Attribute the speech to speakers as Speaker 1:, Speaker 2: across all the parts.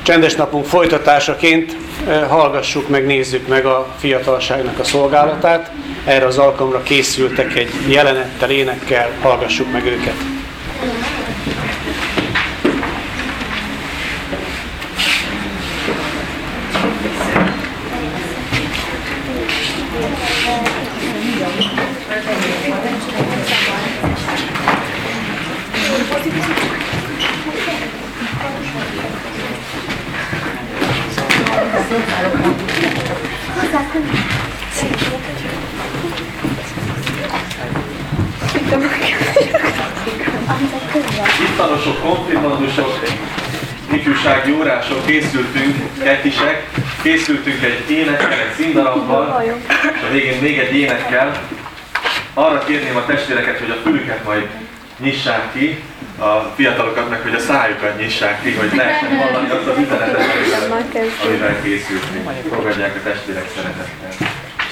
Speaker 1: Csendes napunk folytatásaként hallgassuk meg, nézzük meg a fiatalságnak a szolgálatát. Erre az alkalomra készültek egy jelenettel, énekkel, hallgassuk meg őket.
Speaker 2: Ittanosok, konfirmandusok, ifjúsági órások, készültünk, kettisek, készültünk egy énekkel, egy színdarabbal, és a végén még egy énekkel. Arra kérném a testvéreket, hogy a fülüket majd nyissák ki, a fiatalokat meg, hogy a szájukat nyissák ki, hogy lehessen hallani azt az üzenetet, amivel készültünk. Fogadják a testvérek szeretettel.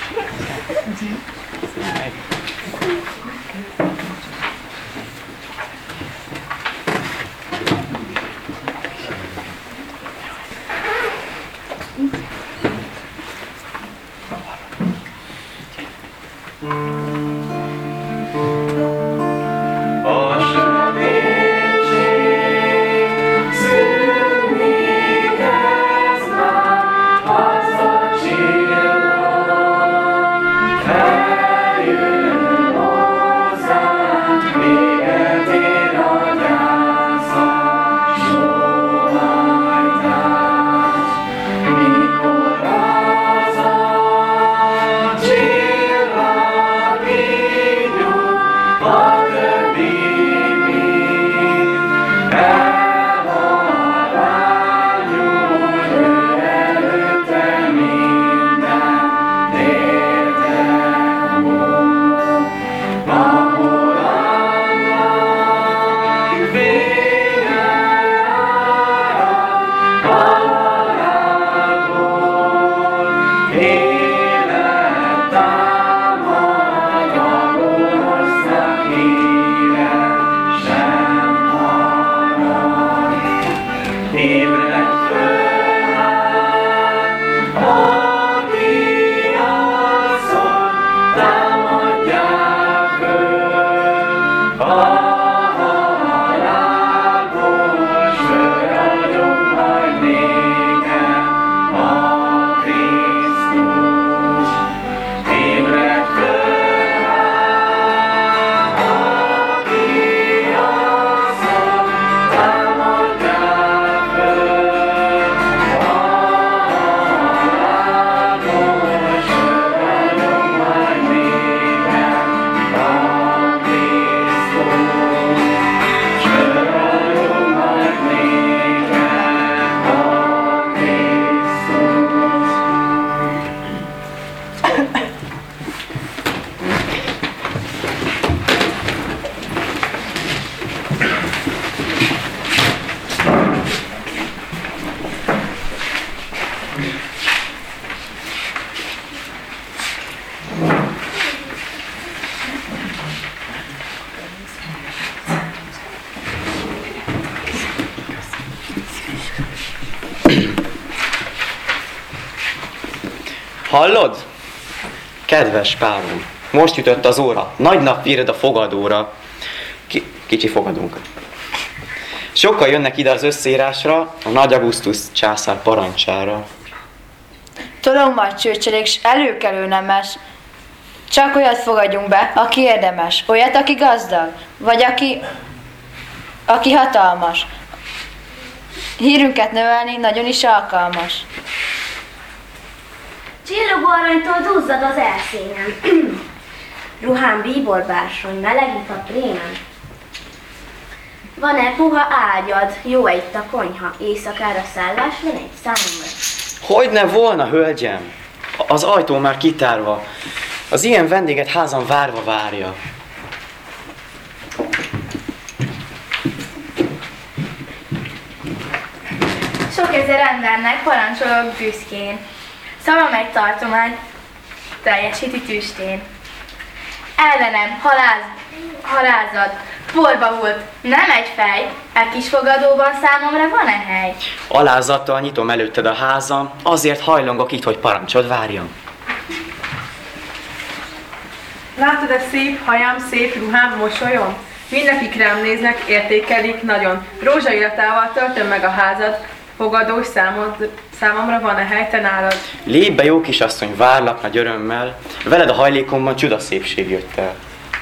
Speaker 3: Hallod? Kedves párom, most ütött az óra. Nagy nap írd a fogadóra. Kicsi fogadunk. Sokan jönnek ide az összeírásra, a Nagy Augustus császár parancsára.
Speaker 4: Tolongmart csőcselék s előkelő nemes. Csak olyat fogadjunk be, aki érdemes. Olyat, aki gazdag, vagy aki hatalmas. Hírünket növelni nagyon is alkalmas.
Speaker 5: Csillogó aranytól duzzad az elszényem. Ruhán bíborbársony, meleg itt a prémen. Van-e puha ágyad, jó itt a konyha, éjszakára szállás van egy számomra.
Speaker 3: Hogyne volna, hölgyem? Az ajtó már kitárva. Az ilyen vendéget házan várva várja.
Speaker 6: Sok ezer embernek parancsolok büszkén. Szavam egy tartomány, teljesíti tüstén. Ellenem halázat, Porba volt. Nem egy fej. E kis fogadóban számomra van-e hely?
Speaker 3: Alázattal nyitom előtted a házam, azért hajlongok itt, hogy parancsod várjam.
Speaker 7: Látod-e szép hajam, szép ruhám, mosolyom? Mindenkik rám néznek, értékelik nagyon. Rózsairatával töltöm meg a házad, fogadós számomra van-e hely te nálad?
Speaker 3: Lépj be, jó kisasszony, várlak nagy örömmel, veled a hajlékomban csuda szépség jött el.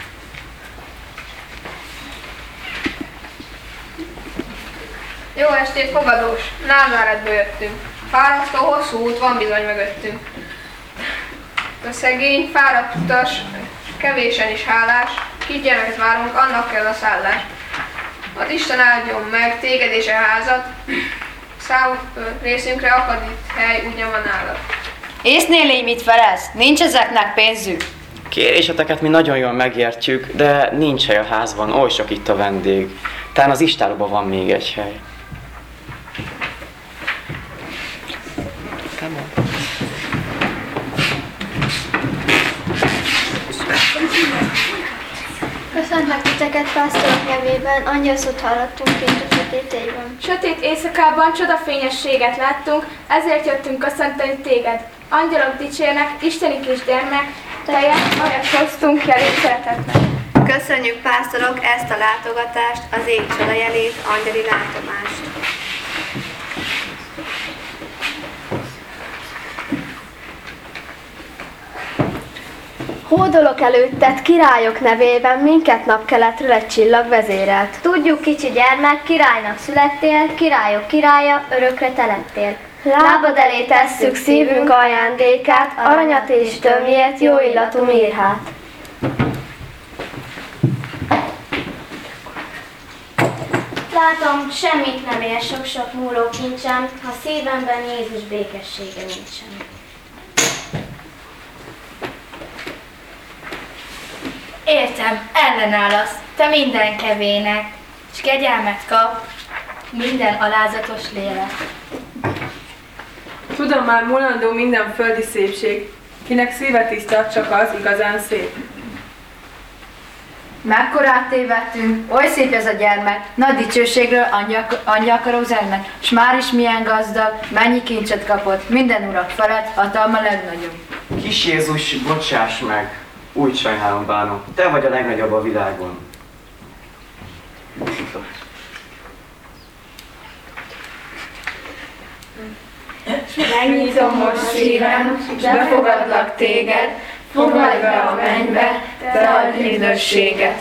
Speaker 8: Jó estét, fogadós! Názáretből jöttünk. Fárasztó, hosszú út van bizony mögöttünk. A szegény, fáradt utas, kevésen is hálás, kisgyermeket várunk, annak kell a szállás. Az Isten áldjon meg téged és a házat, részünkre akad itt hely, ugyan van nálad.
Speaker 4: Észnél így mit felez? Nincs ezeknek pénzük?
Speaker 3: Kéréseteket mi nagyon jól megértjük, de nincs hely a házban, oly sok itt a vendég. Talán az istállóban van még egy hely.
Speaker 9: Köszöntlek titeket pásztorok nevében, angyalszót hallottunk kint a sötét éjben.
Speaker 6: Sötét éjszakában csodafényességet láttunk, ezért jöttünk köszönteni téged. Angyalok dicsérnek, isteni kisgyermek, tejet, olyat hoztunk jelét szeretetnek.
Speaker 10: Köszönjük pásztorok ezt a látogatást, az ég csoda jelét, angyali látomást.
Speaker 9: Hódolok előtted királyok nevében, minket napkeletről egy csillag vezérelt.
Speaker 5: Tudjuk, kicsi gyermek, királynak születtél, királyok királya, örökre te lettél.
Speaker 9: Lábad elé tesszük szívünk ajándékát, aranyat és tömjét, jó illatú mirhát.
Speaker 5: Látom, semmit nem ér sok-sok múló kincsem, ha szívemben Jézus békessége nincsen.
Speaker 6: Értem, ellenállasz, te minden kevének, s kegyelmet kap minden alázatos lélek.
Speaker 7: Tudom már mulandó minden földi szépség, kinek szíve tiszta, csak az igazán szép.
Speaker 4: Mekkorát tévedtünk, oly szép ez a gyermek, nagy dicsőségről angyalkaró zengnek, s már is milyen gazdag, mennyi kincset kapott, minden urak felett, hatalma legnagyobb.
Speaker 3: Kis Jézus, bocsáss meg, úgy sajnálom bánom, te vagy a legnagyobb a világon.
Speaker 6: Megnyitom most szívem, s befogadlak téged, fogadj be a mennybe, te ad üdvösséget.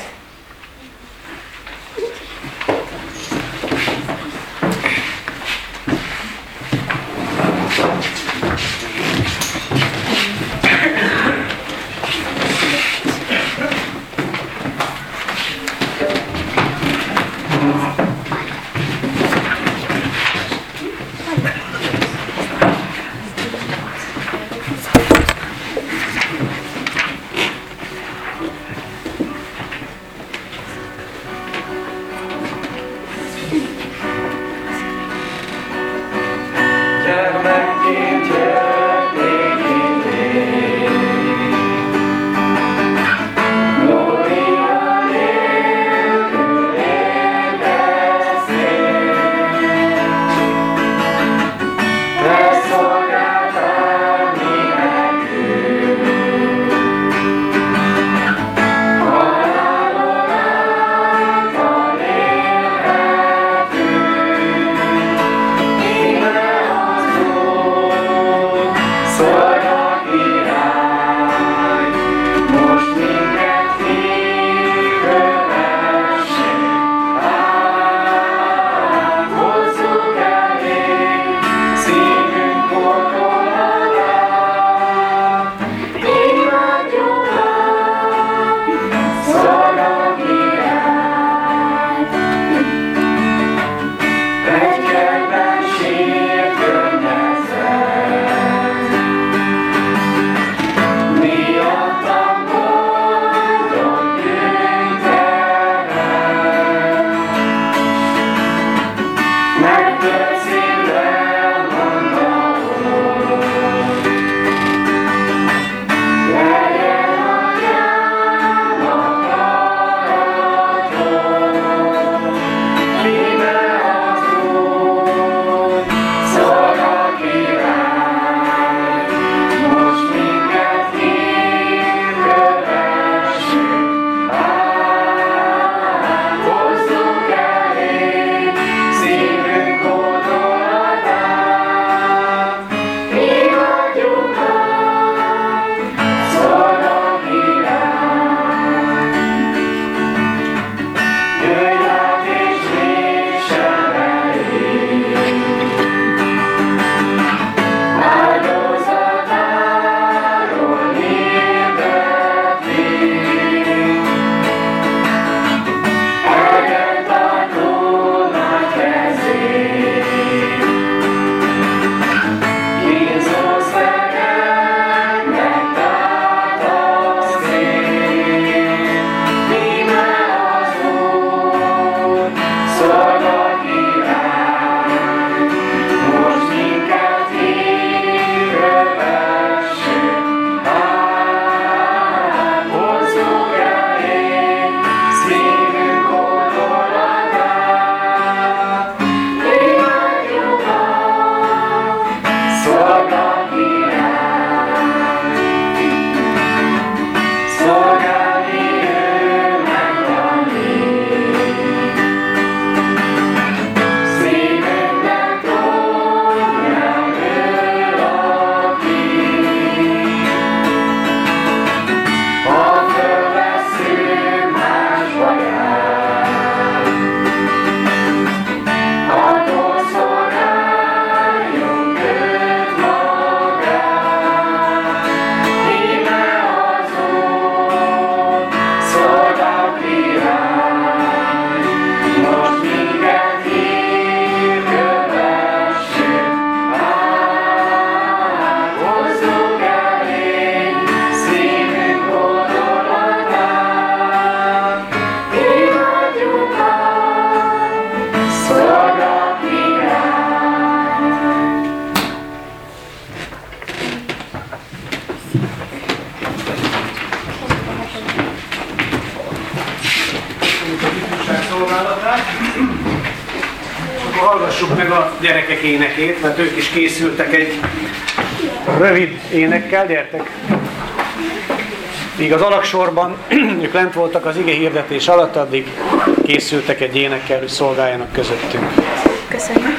Speaker 1: Hallgassuk meg a gyerekek énekét, mert ők is készültek egy rövid énekkel, gyertek! Míg az alagsorban ők lent voltak az ige hirdetés alatt, addig készültek egy énekkel, hogy szolgáljanak közöttünk.
Speaker 4: Köszönjük!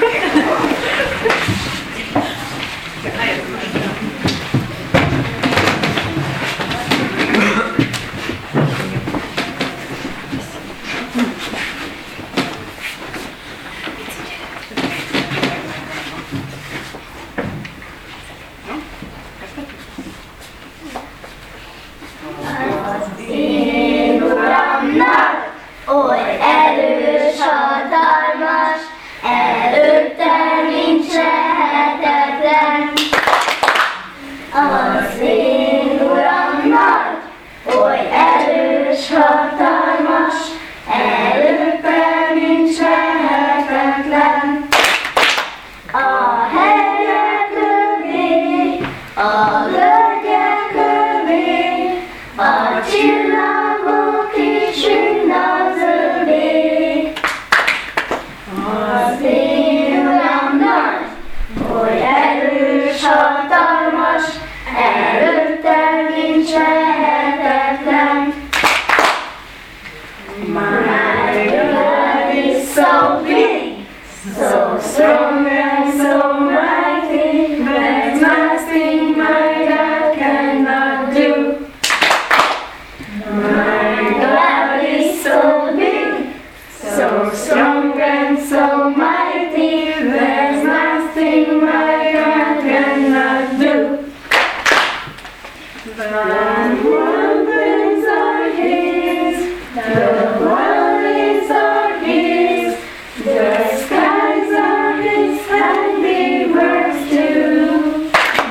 Speaker 9: Oly erős, hatalmas, előtte nincs lehetetlen. Az én Uram nagy, oly erős, hatalmas, előtte nincs lehetetlen. A hegyek övé, a völgyek övé, a csillagok is mind az övé. Az én Uram nagy, oly erős, hatalmas, előtte nincs lehetetlen. My God is so big, so strong and so mighty, there's nothing my God cannot do. My God is so big, so strong and so mighty, there's nothing my God cannot do. The mountains are His, the valleys are His, the skies are His handiworks too.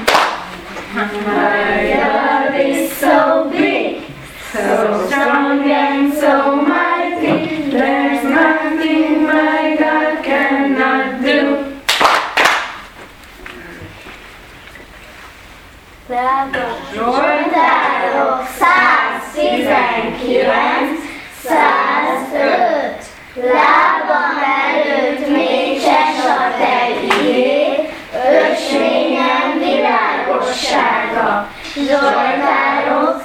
Speaker 9: My God is so big, so strong and so mighty, there's nothing my God cannot do. Zsoltárok 119, 105. Lábam előtt mécses a te igéd, ösvényem világossága. Zsoltárok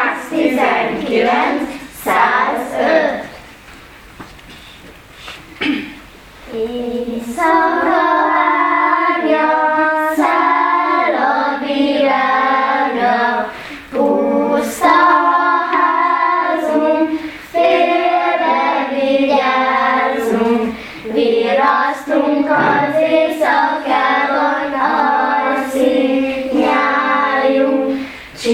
Speaker 9: 119, 105. Éjszaka árnya száll a világra, puszta a házunk, félbe vigyázzunk, virrasztunk az éjszakában, alszik nyájunk,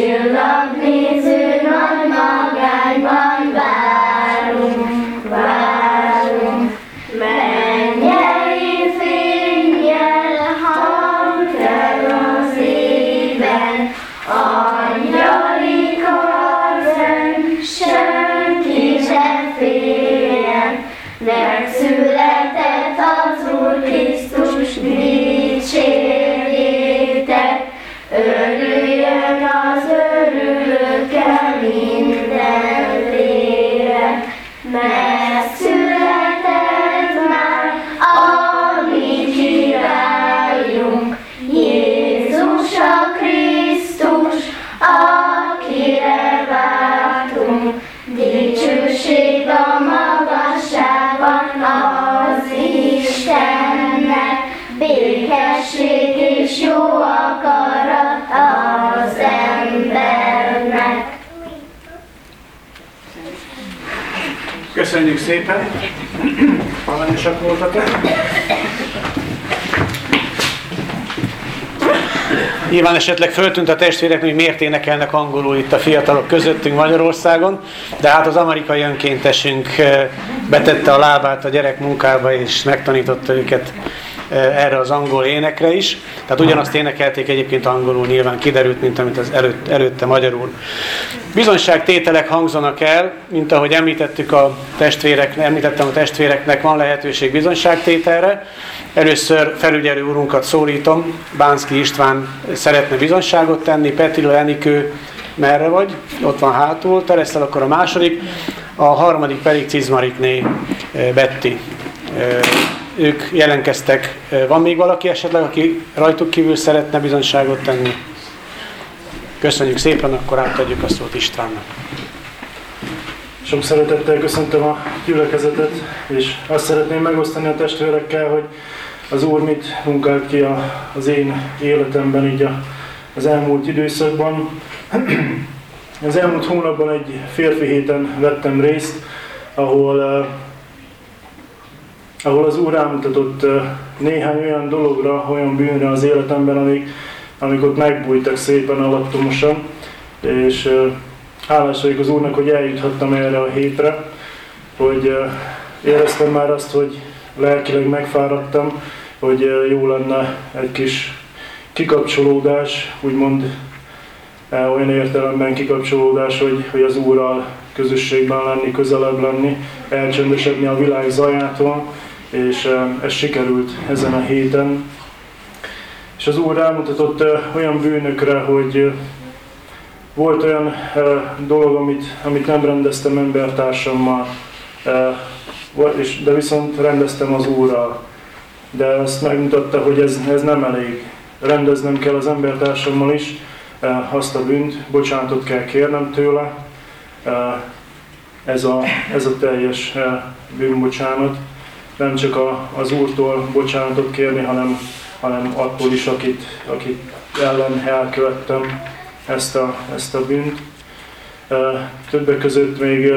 Speaker 1: Köszönjük szépen! Aranyosak voltatok! Nyilván esetleg föltűnt a testvéreknek, hogy miért énekelnek angolul itt a fiatalok közöttünk Magyarországon, de hát az amerikai önkéntesünk betette a lábát a gyerek munkába, és megtanította őket erre az angol énekre is. Tehát ugyanazt énekelték egyébként angolul, nyilván kiderült, mint amit az előtte magyarul. Bizonyságtételek hangzanak el, mint ahogy említettem a testvéreknek, van lehetőség bizonyságtételre. Először felügyelő úrunkat szólítom, Bánszky István szeretne bizonyságot tenni, Petila, Enikő, merre vagy? Ott van hátul, te leszel akkor a második, a harmadik pedig Cizmarikné, Betty. Ők jelentkeztek. Van még valaki esetleg, aki rajtuk kívül szeretne bizonyságot tenni? Köszönjük szépen, akkor átadjuk a szót Istvánnak.
Speaker 11: Sok szeretettel köszöntöm a gyülekezetet, és azt szeretném megosztani a testvérekkel, hogy az Úr mit munkált ki az én életemben így az elmúlt időszakban. Az elmúlt hónapban egy férfi héten vettem részt, ahol az Úr rámutatott néhány olyan dologra, olyan bűnre az életemben, amik ott megbújtak szépen alattomosan, és hálás vagyok az Úrnak, hogy eljuthattam erre a hétre, hogy éreztem már azt, hogy lelkileg megfáradtam, hogy jó lenne egy kis kikapcsolódás, úgymond olyan értelemben kikapcsolódás, hogy az Úrral közösségben lenni, közelebb lenni, elcsöndesedni a világ zajától, és ez sikerült ezen a héten. És az Úr rámutatott olyan bűnökre, hogy volt olyan dolog, amit nem rendeztem embertársammal, de viszont rendeztem az Úrral. De azt megmutatta, hogy ez nem elég. Rendeznem kell az embertársammal is azt a bűnt, bocsánatot kell kérnem tőle. Ez a teljes bűnbocsánat. Nem csak az Úrtól bocsánatot kérni, hanem attól is, akit ellen elkövettem ezt a bűnt. Többek között még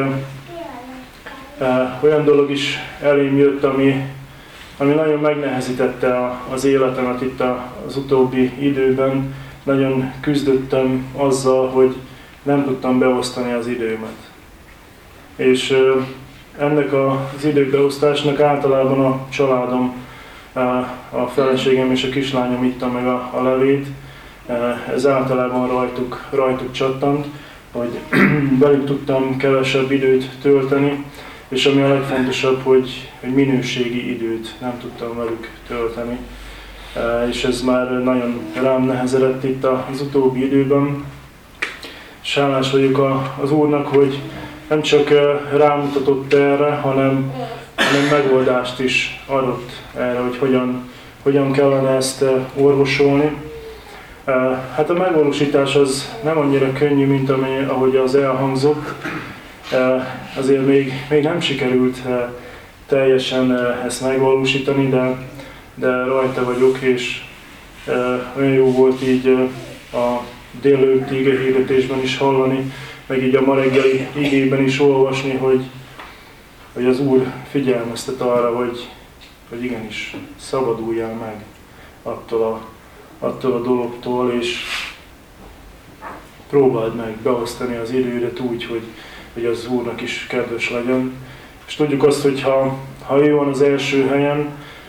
Speaker 11: olyan dolog is elém jött, ami nagyon megnehezítette az életemet itt az utóbbi időben. Nagyon küzdöttem azzal, hogy nem tudtam beosztani az időmet. És ennek az időbeosztásnak általában a családom, a feleségem és a kislányom itta meg a levét. Ez általában rajtuk csattant, hogy velük tudtam kevesebb időt tölteni, és ami a legfontosabb, hogy minőségi időt nem tudtam velük tölteni. És ez már nagyon rám nehezedett itt az utóbbi időben. És hálás vagyok az Úrnak, hogy nem csak rámutatott erre, hanem megoldást is adott erre, hogy hogyan kellene ezt orvosolni. Hát a megvalósítás az nem annyira könnyű, mint ahogy az elhangzott. Azért még nem sikerült teljesen ezt megvalósítani, de rajta vagyok, és olyan jó volt így a délelőtti igehirdetésben is hallani, meg így a ma reggeli igében is olvasni, hogy az Úr figyelmeztet arra, hogy igenis szabaduljál meg attól a dologtól, és próbáld meg beosztani az idődet úgy, hogy az Úrnak is kedves legyen. És tudjuk azt, hogy ha ő van az első helyen,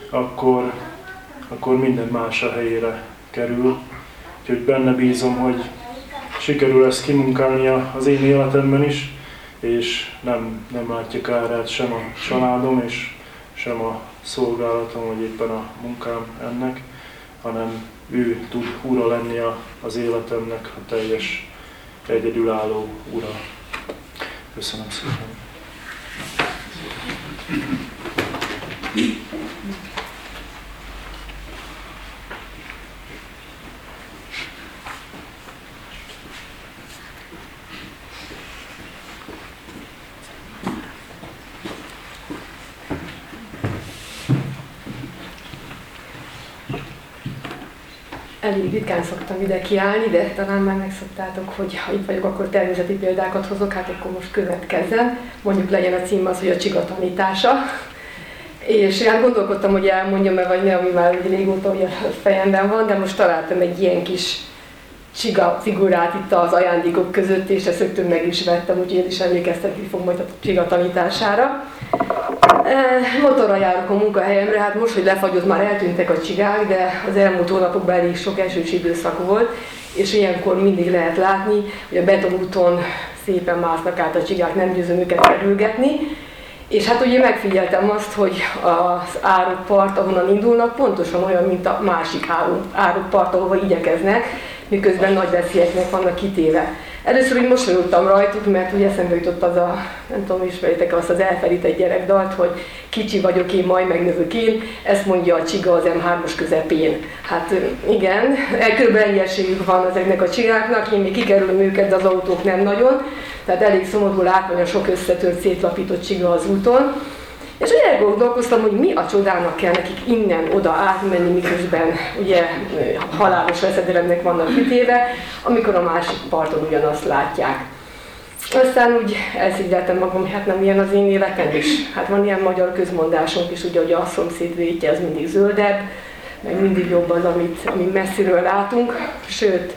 Speaker 11: akkor minden más a helyére kerül. Úgyhogy benne bízom, hogy sikerül ezt kimunkálni az én életemben is, és nem látja kárát sem a családom, és sem a szolgálatom, vagy éppen a munkám ennek, hanem ő tud ura lenni az életemnek, a teljes, egyedülálló ura. Köszönöm szépen!
Speaker 12: elég ritkán szoktam ide kiállni, de talán már megszoktátok, hogy ha itt vagyok, akkor természeti példákat hozok, hát akkor most következzen. Mondjuk legyen a cím az, hogy a csiga tanítása. És hát gondolkodtam, hogy elmondjam-e vagy ne, ami már régóta ugye a fejemben van, de most találtam egy ilyen kis csiga figurát itt az ajándékok között, és ezt rögtön meg is vettem, úgyhogy én is emlékeztetni fog majd a csiga tanítására. Motorra járok a munkahelyemre, hát most, hogy lefagyott, már eltűntek a csigák, de az elmúlt hónapokban elég sok esős időszak volt, és ilyenkor mindig lehet látni, hogy a betonúton szépen másznak át a csigák, nem győzöm őket kerülgetni. És hát ugye megfigyeltem azt, hogy az árokpart, ahonnan indulnak, pontosan olyan, mint a másik árokpart, ahova igyekeznek, miközben nagy veszélyeknek vannak kitéve. Először úgy mosolyogtam rajtuk, mert ugye eszembe jutott az a, nem tudom, ismeritek azt az elfelített gyerekdalt, hogy kicsi vagyok én, majd megnövök én, ezt mondja a csiga az M3-os közepén. Hát igen, körülbelül ennyi esélyük van ezeknek a csigáknak, én még kikerülöm őket, de az autók nem nagyon, tehát elég szomorú látni a sok összetört, szétlapított csiga az úton. És ugye elgondolkoztam, hogy mi a csodának kell nekik innen oda átmenni, miközben ugye halálos veszedelemnek vannak kitéve, amikor a másik parton ugyanazt látják. Aztán úgy elszégyeltem magam, hát nem ilyen az én életem is. Hát van ilyen magyar közmondásunk is, ugye, hogy a szomszéd rétje az mindig zöldebb, meg mindig jobb az, amit messziről látunk. Sőt,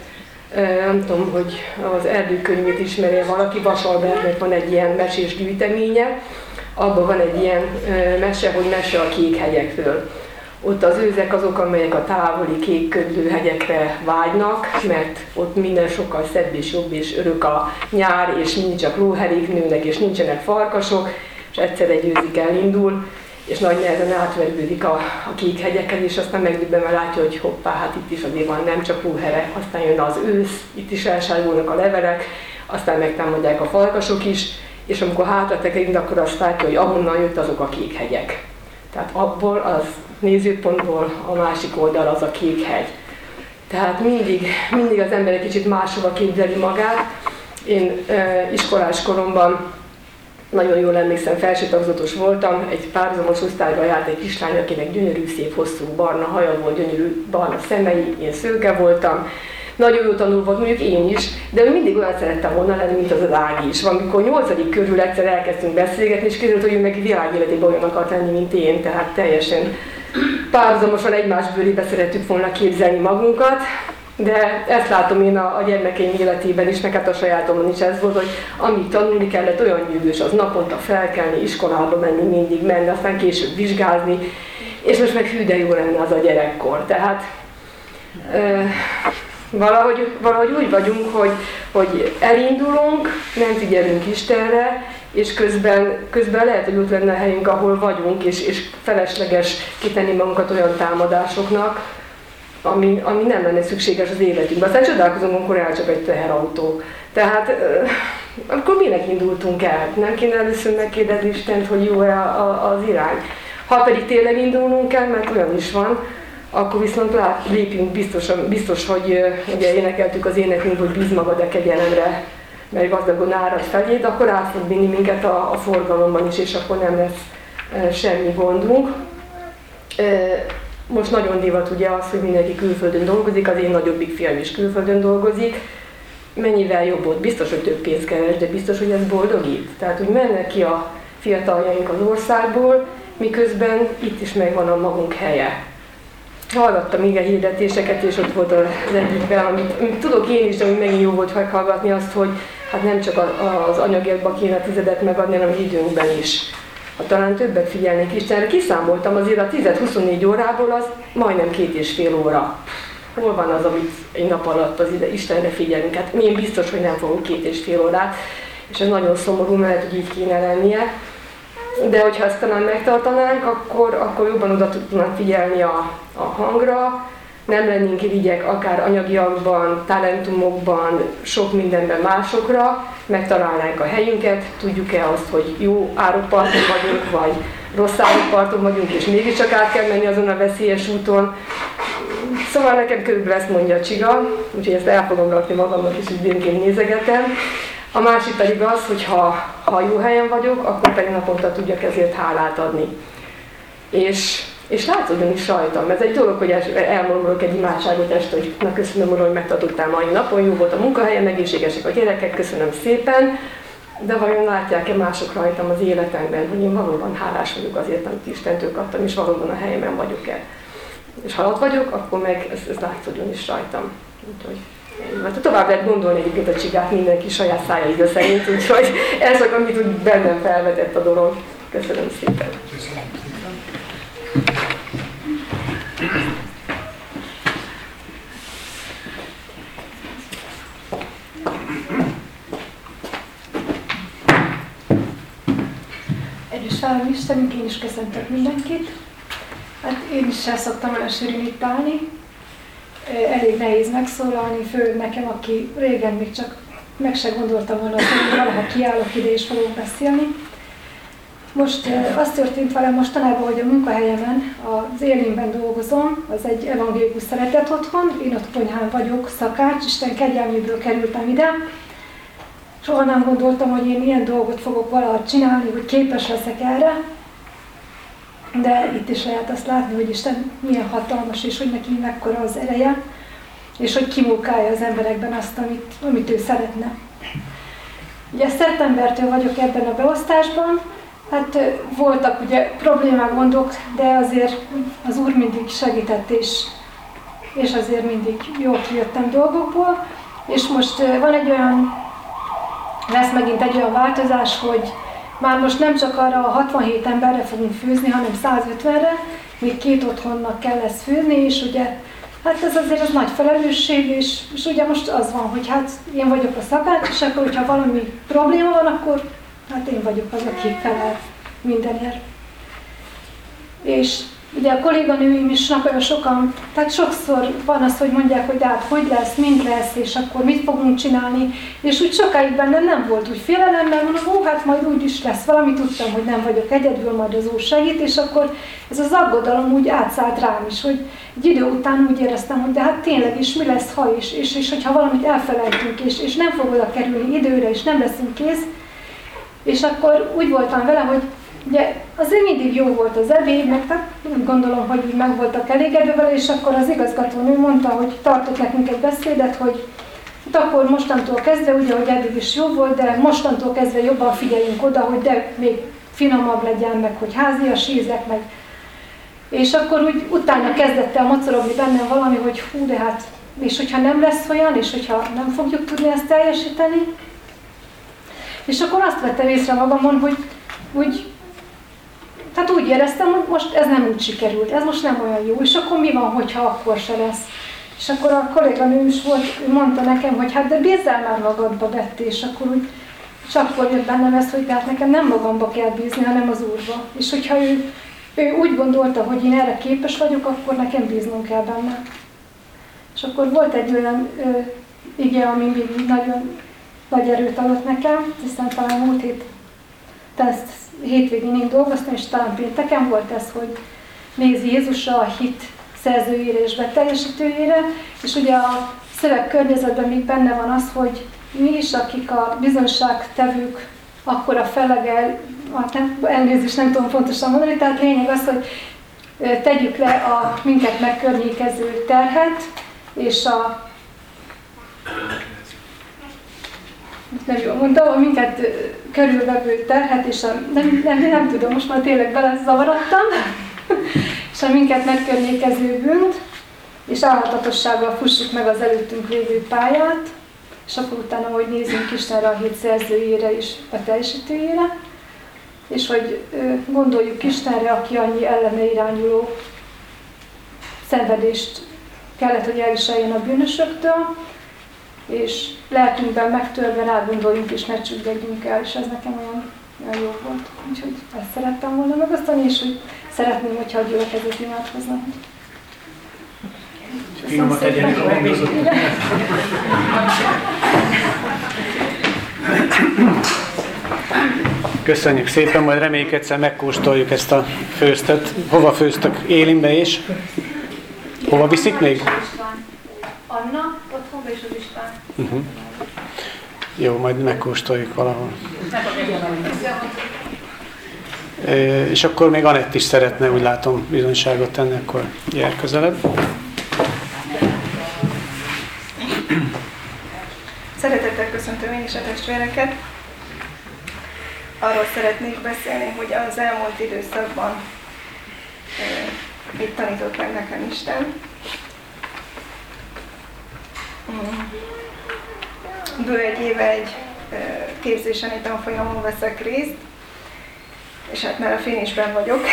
Speaker 12: nem tudom, hogy az Erdőkönyvét ismerje valaki, Vasalbertnek van egy ilyen mesés gyűjteménye, abban van egy ilyen mese, hogy mese a kék hegyekről. Ott az őzek azok, amelyek a távoli kék ködlő hegyekre vágynak, mert ott minden sokkal szebb és jobb és örök a nyár, és nincs csak lóherék nőnek, és nincsenek farkasok, és egyszer egy őzik elindul, és nagy nehezen átvergődik a kék hegyeken, és aztán megdöbbenve látja, hogy hoppá, hát itt is azért van nem csak lóhere, aztán jön az ősz, itt is elsárgulnak a levelek, aztán megtámadják a farkasok is, és amikor hátra tekerünk, akkor azt látja, hogy ahonnan jött, azok a kék hegyek. Tehát abból, az nézőpontból a másik oldal az a kék hegy. Tehát mindig az ember egy kicsit máshova képzeli magát. Én iskolás koromban nagyon jól emlékszem, felsőtagozatos voltam, egy párhuzamos osztályba járt egy kislány, akinek gyönyörű, szép, hosszú barna haja volt, gyönyörű barna szemei, én szőke voltam. Nagyon jó tanul volt, mondjuk én is, de ő mindig olyan szerettem volna lenni, mint az az Ági is. Amikor 8. körül egyszer elkezdtünk beszélgetni, és kiderült, hogy ő meg világéletében olyan akart lenni, mint én, tehát teljesen párhuzamosan egymás bőrébe szerettük volna képzelni magunkat. De ezt látom én a gyermekeim életében is, meg hát a sajátomon is ez volt, hogy amíg tanulni kellett, olyan nyűgös az naponta felkelni, iskolába menni, mindig menni, aztán később vizsgázni, és most meg hű de jó lenne az a gyerekkor. Tehát valahogy úgy vagyunk, hogy elindulunk, nem figyelünk Istenre, és közben lehet, hogy ott lenne a helyünk, ahol vagyunk, és felesleges kitenni magunkat olyan támadásoknak, ami nem lenne szükséges az életünkben. Aztán csodálkozunk, amikor elcsap egy teherautó. Tehát akkor minek indultunk el? Nem kéne először megkérdezni Istent, hogy jó-e az irány? Ha pedig tényleg indulnunk kell, mert olyan is van, akkor viszont lépjünk biztos, hogy ugye énekeltük az énekünk, hogy bíz magad a kegyelemre, mert gazdagon árad feléd, akkor át fog vinni minket a forgalomban is, és akkor nem lesz semmi gondunk. Most nagyon divat ugye az, hogy mindenki külföldön dolgozik, az én nagyobbik fiam is külföldön dolgozik. Mennyivel jobb ott? Biztos, hogy több pénzt keres, de biztos, hogy ez boldogít. Tehát, hogy mennek ki a fiataljaink az országból, miközben itt is megvan a magunk helye. Hallgattam igen hirdetéseket, és ott volt az egyikben, amit tudok én is, de ami megint jó volt meghallgatni azt, hogy hát nem csak az anyagokba kéne tizedet megadni, hanem az időnkben is. Ha talán többet figyelnék Istenre, kiszámoltam azért a 10-24 órából, az majdnem 2,5 óra. Hol van az, amit egy nap alatt az Istenre figyelünk? Hát én biztos, hogy nem fogok 2,5 órát, és ez nagyon szomorú, mert hogy így kéne lennie. De hogyha ezt talán megtartanánk, akkor jobban oda tudnánk figyelni a hangra, nem lennénk irigyek akár anyagiakban, talentumokban, sok mindenben másokra, megtalálnánk a helyünket, tudjuk-e azt, hogy jó árokparton vagyunk, vagy rossz árokparton vagyunk, és mégiscsak át kell menni azon a veszélyes úton. Szóval nekem körülbelül ezt mondja a csiga, úgyhogy ezt el fogom rakni magamnak, és időnként nézegetem. A másik pedig az, hogy ha jó helyen vagyok, akkor pedig naponta tudjak ezért hálát adni. És És látszódjon is rajtam. Ez egy dolog, hogy elmondok egy imádságot este, hogy na köszönöm, Uram, hogy megtartottál mai napon, jó volt a munkahelyem, egészségesek a gyerekek, köszönöm szépen. De vajon látják-e mások rajtam az életemben, hogy én valóban hálás vagyok azért, amit Istentől kaptam, és valóban a helyemen vagyok-e. És ha ott vagyok, akkor meg ez látszódjon is rajtam. Úgyhogy mert tovább lehet gondolni egyébként a csigát mindenki saját szája íze szerint, úgyhogy ez csak, amit úgy bennem felvetett a dolog. Köszönöm szépen.
Speaker 13: Egyes Várom Istenünk, én is köszöntök mindenkit. Hát én is el szoktam elsőrén itt állni. Elég nehéz megszólalni, főleg nekem, aki régen még csak meg se gondoltam volna, hogy valaha kiállok ide és fogok beszélni. Most az történt velem mostanában, hogy a munkahelyemen, az Élinben dolgozom, az egy evangélikus szeretet otthon, én ott konyhán vagyok, szakács, Isten kegyelméből kerültem ide. Soha nem gondoltam, hogy én ilyen dolgot fogok valahogy csinálni, hogy képes leszek erre, de itt is lehet azt látni, hogy Isten milyen hatalmas, és hogy neki mekkora az ereje, és hogy kimunkálja az emberekben azt, amit ő szeretne. Ugye szeptembertől vagyok ebben a beosztásban, hát voltak ugye problémák, gondok, de azért az Úr mindig segített, és azért mindig jól kijöttem dolgokból, és most lesz megint egy olyan változás, hogy már most nem csak arra a 67 emberre fogunk főzni, hanem 150-re, még 2 otthonnak kell lesz főzni, és ugye, hát ez azért az nagy felelősség, és ugye most az van, hogy hát én vagyok a szakács, és akkor, hogyha valami probléma van, akkor hát én vagyok az, aki felel mindenért. És ugye a kolléganőim is nagyon sokan, tehát sokszor van az, hogy mondják, hogy hát hogy lesz, mind lesz, és akkor mit fogunk csinálni, és úgy sokáig bennem nem volt úgy félelem, mert mondom, hát majd úgy is lesz valami, tudtam, hogy nem vagyok egyedül, majd az Úr segít, és akkor ez az aggodalom úgy átszállt rám is, hogy egy idő után úgy éreztem, hogy de hát tényleg is mi lesz, ha is, és hogyha valamit elfelejtünk, és nem fog oda kerülni időre, és nem leszünk kész, és akkor úgy voltam vele, hogy ugye azért mindig jó volt az ebéd, meg tehát gondolom, hogy úgy meg voltak elégedve vele, és akkor az igazgatónő mondta, hogy tartott nekünk egy beszédet, hogy hát akkor mostantól kezdve, ugye, hogy eddig is jó volt, de mostantól kezdve jobban figyeljünk oda, hogy de még finomabb legyen, meg hogy házias ízek, meg. És akkor úgy utána kezdett el mocorogni bennem valami, hogy hú, de hát, és hogyha nem lesz olyan, és hogyha nem fogjuk tudni ezt teljesíteni. És akkor azt vettem észre magamon, hogy tehát úgy éreztem, hogy most ez nem úgy sikerült, ez most nem olyan jó, és akkor mi van, hogyha akkor se lesz. És akkor a kolléganőm is volt, ő mondta nekem, hogy hát de bízzál már magadba, Betty, és akkor úgy, és akkor jött bennem ez, hogy hát nekem nem magamba kell bízni, hanem az Úrba. És hogyha ő úgy gondolta, hogy én erre képes vagyok, akkor nekem bíznom kell benne. És akkor volt egy olyan ige, ami mindig nagyon nagy erőt adott nekem, hiszen talán múlt hétvégén én dolgoztam, és talán pénteken volt ez, hogy néz Jézusra, a hit szerzőjére és beteljesítőjére, és ugye a szövegkörnyezetben még benne van az, hogy mi is, akik a bizonyságtevők, akkor a felegel, elnézést nem tudom pontosan mondani, tehát lényeg az, hogy tegyük le a minket megkörnyékező terhet, és nem jól mondtam, a minket körülvevő terhet, és nem tudom, most már tényleg belezavarodtam, és a minket megkörnyékező bűnt, és álhatatossággal fussuk meg az előttünk lévő pályát, és akkor utána, hogy nézzünk Istenre, a hit szerzőjére és a teljesítőjére, és hogy gondoljuk Istenre, aki annyi ellene irányuló szenvedést kellett, hogy elviseljen a bűnösöktől, és lelkünkben megtörve rágondoljunk és ne csüggedjünk el, és ez nekem olyan jó volt. Úgyhogy ezt szerettem volna megosztani, és hogy szeretném, hogyha a gyülekezet imádkoznak.
Speaker 1: Finomat tegyenek a gondozottak. Köszönjük szépen, majd reméljük egyszer megkóstoljuk ezt a főztet. Hova főztök? Élinbe is? Hova viszik még?
Speaker 13: Anna, otthonba és az István.
Speaker 1: Jó, majd megkóstoljuk valahol. És akkor még Anett is szeretne, úgy látom, bizonyságot tenni, akkor jár közelebb.
Speaker 14: Szeretettel köszöntöm én is a testvéreket. Arról szeretnék beszélni, hogy az elmúlt időszakban mit tanított meg nekem Isten. Bő egy éve egy képzésen, egy tanfolyamon veszek részt, és hát már a finisben vagyok.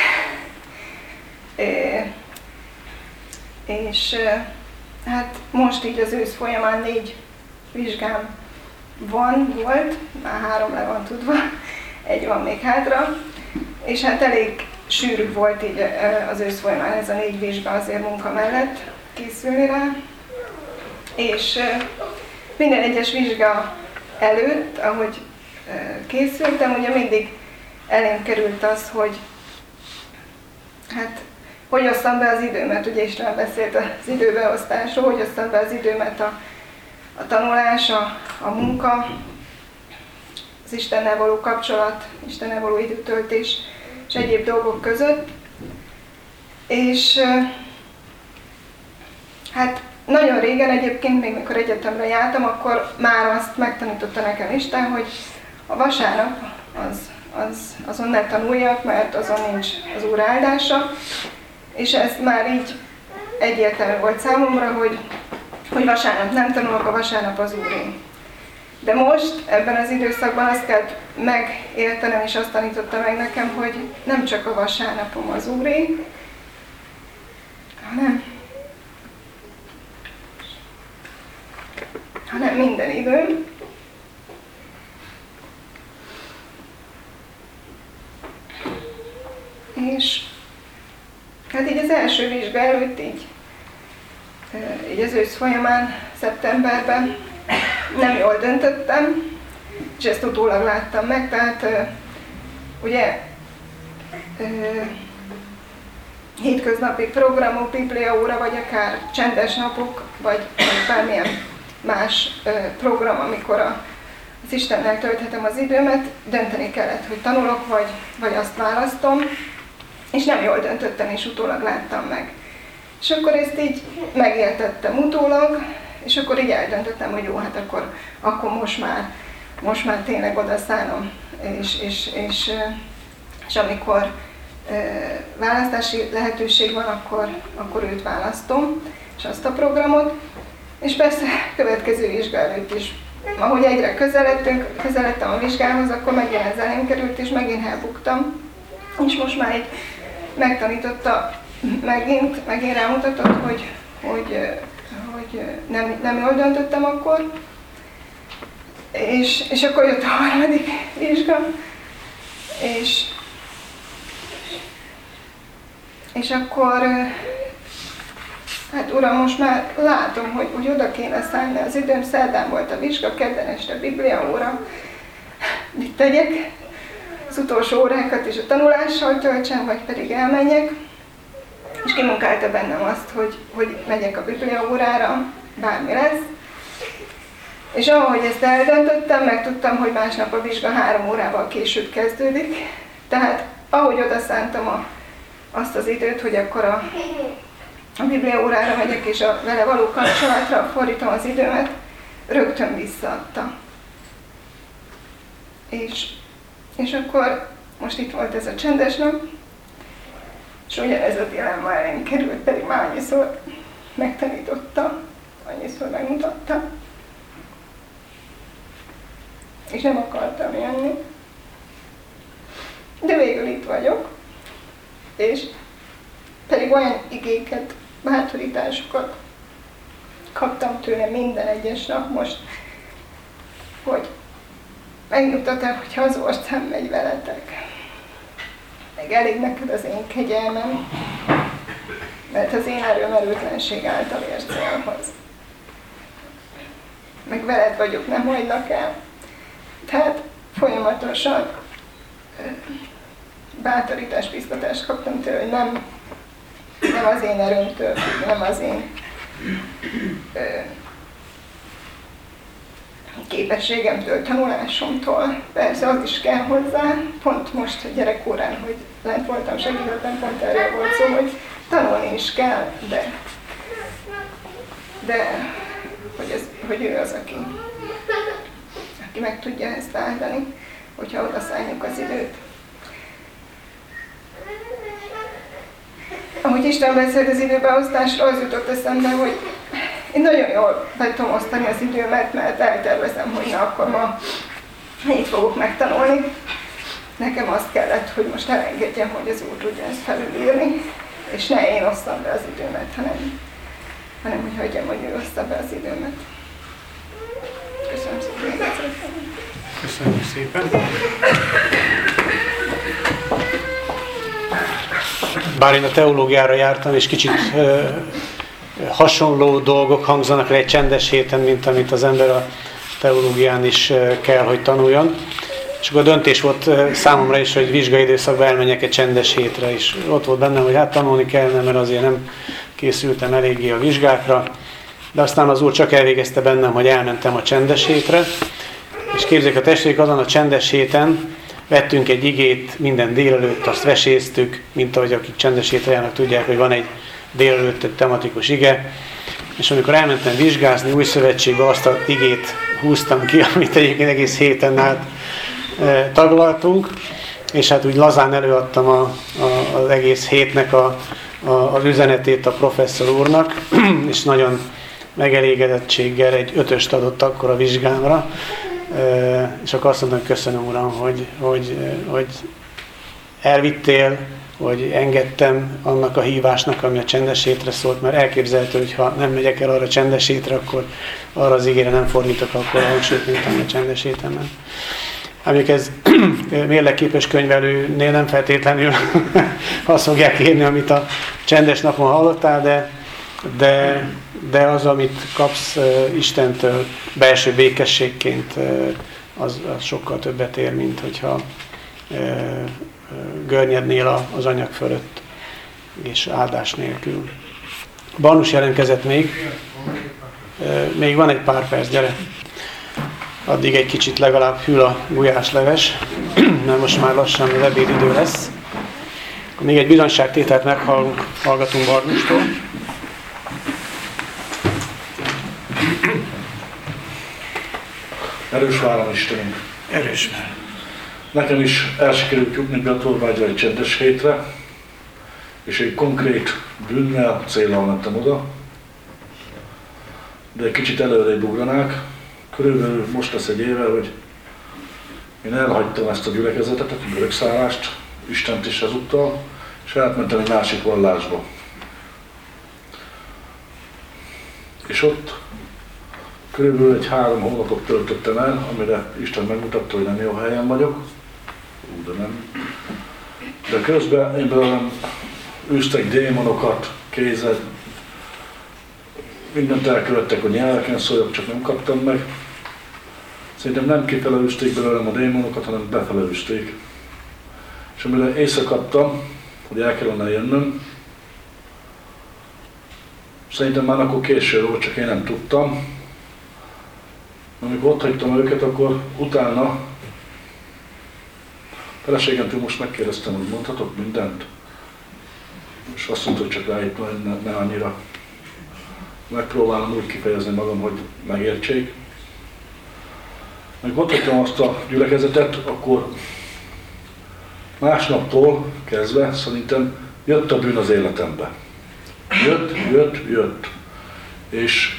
Speaker 14: És hát most így az ősz folyamán 4 vizsgám volt, már 3 le van tudva, 1 van még hátra, és hát elég sűrű volt így az ősz folyamán ez a 4 vizsga azért munka mellett készülni rá, és minden egyes vizsga előtt, ahogy készültem, ugye mindig elém került az, hogy hát hogy osszam be az időmet, ugye Isten beszélt az időbeosztásról, hogy osszam be az időmet a tanulás, a munka, az Istennel való kapcsolat, Istennel való időtöltés és egyéb dolgok között. És hát nagyon régen egyébként, még mikor egyetemre jártam, akkor már azt megtanította nekem Isten, hogy a vasárnap azon ne tanuljak, mert azon nincs az Úr áldása. És ez már így egyértelmű volt számomra, hogy vasárnap nem tanulok, a vasárnap az Úré. De most, ebben az időszakban azt kell megértenem, és azt tanította meg nekem, hogy nem csak a vasárnapom az Úré, hanem minden időm. És hát így az első vizsga előtt így az ősz folyamán, szeptemberben nem jól döntöttem, és ezt utólag láttam meg, tehát ugye hétköznapi programok, bibliaóra, vagy akár csendes napok, vagy bármilyen más program, amikor az Istennel tölthetem az időmet, dönteni kellett, hogy tanulok, vagy azt választom, és nem jól döntöttem, és utólag láttam meg. És akkor ezt így megértettem utólag, és akkor így eldöntöttem, hogy jó, hát akkor most már tényleg odaszállom, és amikor választási lehetőség van, akkor őt választom, és azt a programot. És persze következő vizsga előtt is, ahogy egyre közeledtem a vizsgához, akkor megint ez elém került, és megint elbuktam. És most már így megtanította, megint rámutatott, hogy nem jól döntöttem akkor. És akkor jött a harmadik vizsga, és akkor hát Uram, most már látom, hogy oda kéne szállni az időm, szerdán volt a vizsga, kedden este bibliaóra. Mit tegyek? Az utolsó órákat is a tanulással töltsem, vagy pedig elmenjek. És kimunkálta bennem azt, hogy megyek a bibliaórára, bármi lesz. És ahogy ezt eldöntöttem, megtudtam, hogy másnap a vizsga 3 órával később kezdődik. Tehát ahogy odaszántam azt az időt, hogy akkor a bibliaórára megyek, és a vele való kapcsolatra fordítom az időmet, rögtön visszaadta. És akkor most itt volt ez a csendes nap, és ugyanez a dilemma elém került, pedig már annyiszor megtanította, annyiszor megmutatta, és nem akartam jönni. De végül itt vagyok, és pedig olyan igéket, bátorításokat kaptam tőle minden egyes nap most, hogy megnyugtatom, hogy az ország megy veletek. Meg elég neked az én kegyelmem, mert az én erőmerőtlenség által ér célhoz. Meg veled vagyok, nem hagylak el. Tehát folyamatosan bátorítást, biztatást kaptam tőle, hogy nem az én erőmtől függ, nem az én képességemtől, tanulásomtól. Persze az is kell hozzá, pont most a gyerekórán, hogy lent voltam segítőben, pont erről volt szó, hogy tanulni is kell, de hogy ő az, aki meg tudja ezt áldani, hogyha odaszálljuk az időt. Ahogy Isten beszélt az időbeosztásra, az jutott eszembe, hogy én nagyon jól be tudom osztani az időmet, mert eltervezem, hogy akkor ma így fogok megtanulni. Nekem azt kellett, hogy most elengedjem, hogy az Úr tudja ezt felülírni, és ne én osszam be az időmet, hanem hogy hagyjam, hogy ő ossza be az időmet. Köszönöm szépen.
Speaker 1: Köszönjük szépen. Bár én a teológiára jártam, és kicsit hasonló dolgok hangzanak le egy csendes héten, mint amit az ember a teológián is kell, hogy tanuljon. És akkor a döntés volt számomra is, hogy vizsgai időszakban elmenjek egy csendes hétre, és ott volt bennem, hogy hát tanulni kellene, mert azért nem készültem eléggé a vizsgákra. De aztán az Úr csak elvégezte bennem, hogy elmentem a csendes hétre. És képzeljék a testvérek, azon a csendes héten vettünk egy igét minden délelőtt, azt veséztük, mint ahogy akik csendes hétre járnak, tudják, hogy van egy délelőtt egy tematikus ige. És amikor elmentem vizsgázni új szövetségbe, azt az igét húztam ki, amit egyébként egész héten át taglaltunk, és hát úgy lazán előadtam az egész hétnek az üzenetét a professzor úrnak, és nagyon megelégedettséggel egy 5-öst adott akkor a vizsgámra, és akkor azt mondtam, hogy köszönöm, Uram, hogy elvittél, hogy engedtem annak a hívásnak, ami a csendes hétre szólt, mert elképzelhető, hogy ha nem megyek el arra a csendes hétre, akkor arra az igére nem fordítok akkor a hangsúlyt, mint a csendes héten. Amíg ez mérlegképes könyvelőnél nem feltétlenül azt fogják írni, amit a csendes napon hallottál, de az, amit kapsz Istentől belső békességként, az sokkal többet ér, mint hogyha görnyednél az anyag fölött, és áldás nélkül. Barnus jelentkezett még. Még van egy pár perc, gyere. Addig egy kicsit legalább hűl a gulyásleves, mert most már lassan az ebédidő lesz. Még egy bizonyságtételt meghallgatunk Barnustól.
Speaker 15: Erős vállal Istenünk.
Speaker 1: Erős vállal.
Speaker 15: Nekem is el sikerült jutni Bjatorvágyra egy csendes hétre, és egy konkrét bűnnel, céllal mentem oda. De egy kicsit előrébb ugranák. Körülbelül most lesz egy éve, hogy én elhagytam ezt a gyülekezetet, a görögszállást, Istent is ezúttal, és átmentem egy másik vallásba. És ott körülbelül egy 3 hónapot töltöttem el, amire Isten megmutatta, hogy nem jó helyen vagyok. De nem. De közben én belőlem űztek démonokat, kézed, mindent elkövettek, hogy nyelveken szóljak, csak nem kaptam meg. Szerintem nem kifele űzték belőlem a démonokat, hanem befele űzték. És amire északadtam, hogy el kellene jönnöm, szerintem már akkor késő volt, csak én nem tudtam. Amikor ott hagytam őket, akkor utána feleségemtől most megkérdeztem, hogy mondhatok mindent? És azt mondta, hogy csak rájött, hogy ne annyira. Megpróbálom úgy kifejezni magam, hogy megértsék. Amikor ott hagytam azt a gyülekezetet, akkor másnaptól kezdve szerintem jött a bűn az életembe. Jött. És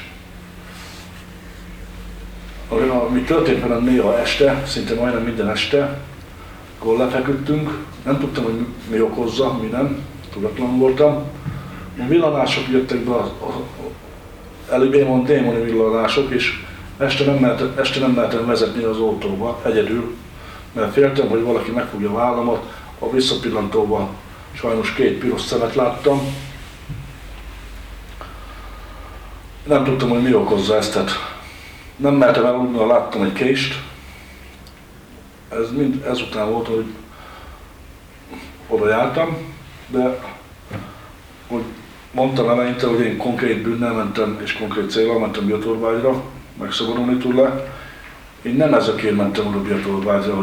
Speaker 15: ami történt velem néha este, szinte majdnem minden este, akkor lefeküdtünk, nem tudtam, hogy mi okozza, mi nem, tudatlan voltam. A villanások jöttek be, előbb van démoni villanások, és este nem mehetem vezetni az autóba egyedül, mert féltem, hogy valaki megfogja a vállamat, a visszapillantóban sajnos 2 piros szemet láttam. Nem tudtam, hogy mi okozza ezt, tehát nem mehetem el, úgy, láttam egy kést. Ez mind ezután volt, hogy oda jártam, de hogy mondtam eleinte, hogy én konkrét bűnnel mentem és konkrét céllal mentem Bjatorvágyra, megszabadulni tőle, Én nem ezekért mentem oda Biatorbágyra,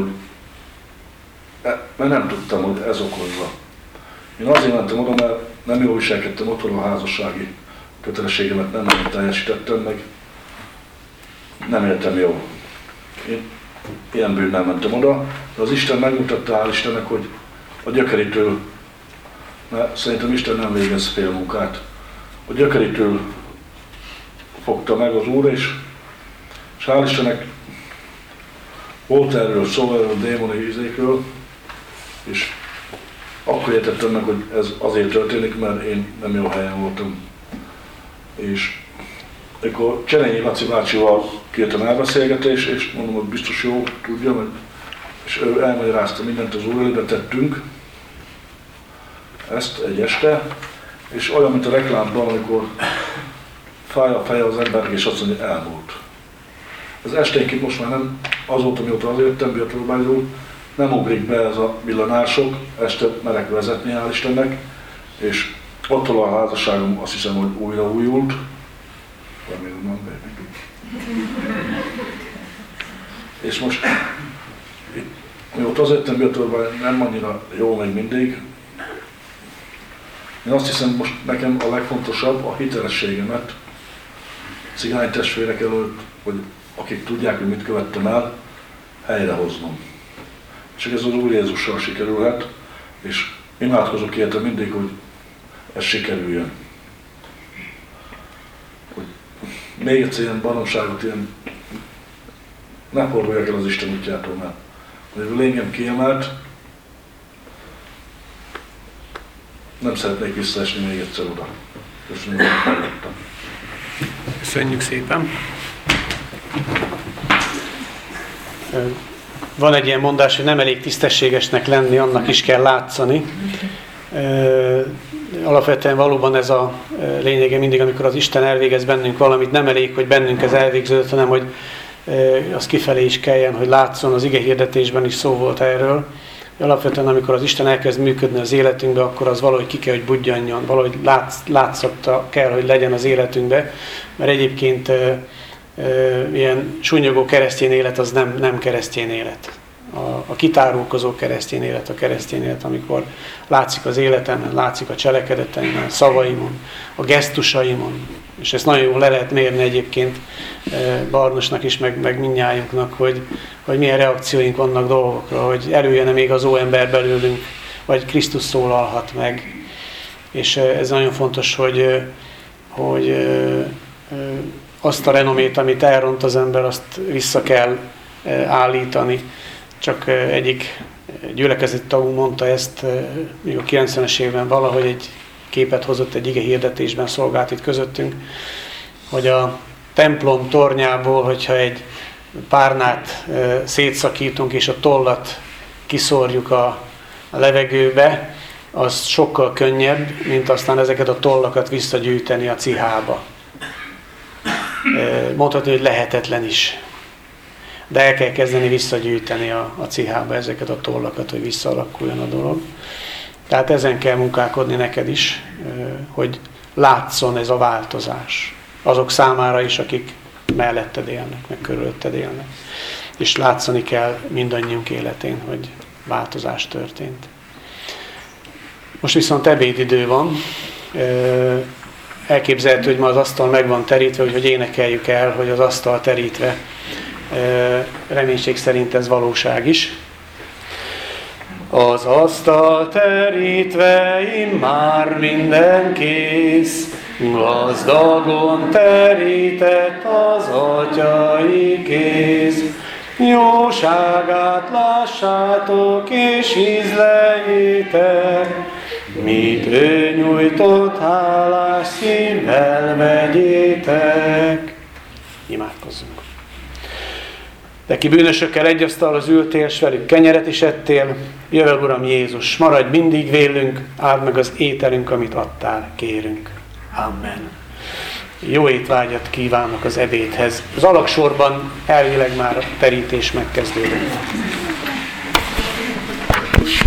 Speaker 15: mert nem tudtam, hogy ez okozza. Én azért mentem oda, mert nem jól viselkedtem otthon, a házassági kötelességemet nem teljesítettem meg. Nem éltem jól. Én ilyen bűnnel mentem oda, de az Isten megmutatta, hál' Istennek, hogy a gyökeritől, mert szerintem Isten nem végez fél munkát, a gyökeritől fogta meg az Úr, és hál' Istennek volt erről szó, erről a démoni ízékről, és akkor értettem meg, hogy ez azért történik, mert én nem jó helyen voltam. És akkor Cserényi Laci bácsival kértem elbeszélgetés, és mondom, hogy biztos jó, tudja, és ő elmagyarázta mindent, az Úr elébe tettünk ezt egy este, és olyan, mint a reklámban, amikor fáj a feje az embernek, és azt mondja, elmúlt. Az esténként most már nem, azóta, mióta azért jöttem Biatorbágyról, nem ugrik be ez a villanások, este merek vezetni, hál' Istennek, és attól a házasságom azt hiszem, hogy újraújult. Remélem nem, és most, mióta azért jöttem Biatorbágyról, nem annyira jó még mindig. Én azt hiszem, most nekem a legfontosabb a hitelességemet cigány testvérek előtt, hogy akik tudják, hogy mit követtem el, helyrehoznom. Csak ez az Úr Jézussal sikerülhet, és imádkozok érte mindig, hogy ez sikerüljön. Hogy még egyszer ilyen baromságot, ne forduljak el az Isten útjától, mert mivel engem kiemelt, nem szeretnék visszaesni még egyszer oda. Köszönöm, hogy megláttam.
Speaker 1: Köszönjük szépen. Van egy ilyen mondás, hogy nem elég tisztességesnek lenni, annak is kell látszani. Alapvetően valóban ez a lényege mindig, amikor az Isten elvégez bennünk valamit, nem elég, hogy bennünk ez elvégződött, hanem hogy az kifelé is kelljen, hogy látszon, az ige hirdetésben is szó volt erről. Alapvetően, amikor az Isten elkezd működni az életünkbe, akkor az valahogy ki kell, hogy budjanjon, valahogy látszata kell, hogy legyen az életünkbe, mert egyébként ilyen súnyogó keresztény élet az nem keresztény élet. A kitárulkozó keresztény élet, a keresztény élet, amikor látszik az életemben, látszik a cselekedeteimben, a szavaimon, a gesztusaimon, és ezt nagyon jól le lehet mérni egyébként Barnosnak is, meg mindnyájunknak, hogy milyen reakcióink vannak dolgokra, hogy előjön-e még az óember belőlünk, vagy Krisztus szólalhat meg. És ez nagyon fontos, hogy azt a renomét, amit elront az ember, azt vissza kell állítani. Csak egyik gyülekezeti tagunk mondta ezt, még a 90-es évben valahogy egy képet hozott egy ige hirdetésben, szolgált itt közöttünk, hogy a templom tornyából, hogyha egy párnát szétszakítunk, és a tollat kiszórjuk a levegőbe, az sokkal könnyebb, mint aztán ezeket a tollakat visszagyűjteni a cihába. Mondhatni, hogy lehetetlen is. De el kell kezdeni visszagyűjteni a cihába ezeket a tollakat, hogy visszaalakuljon a dolog. Tehát ezen kell munkálkodni neked is, hogy látszon ez a változás. Azok számára is, akik melletted élnek, meg körülötted élnek. És látszani kell mindannyiunk életén, hogy változás történt. Most viszont ebédidő van. Elképzelhető, hogy ma az asztal meg van terítve, úgyhogy énekeljük el, hogy az asztal terítve. Reménység szerint ez valóság is. Az asztal terítve, immár minden kész, gazdagon terített az atyai kéz. Jóságát lássátok és ízleljétek, mit ő nyújtott, hálás szívvel vegyétek. Imádkozzunk. De ki bűnösökkel egy asztalhoz ültél, s velük kenyeret is ettél, jövel, Uram Jézus, maradj mindig vélünk, áld meg az ételünk, amit adtál, kérünk. Amen. Jó étvágyat kívánok az ebédhez. Az alagsorban elvileg már a terítés megkezdődött.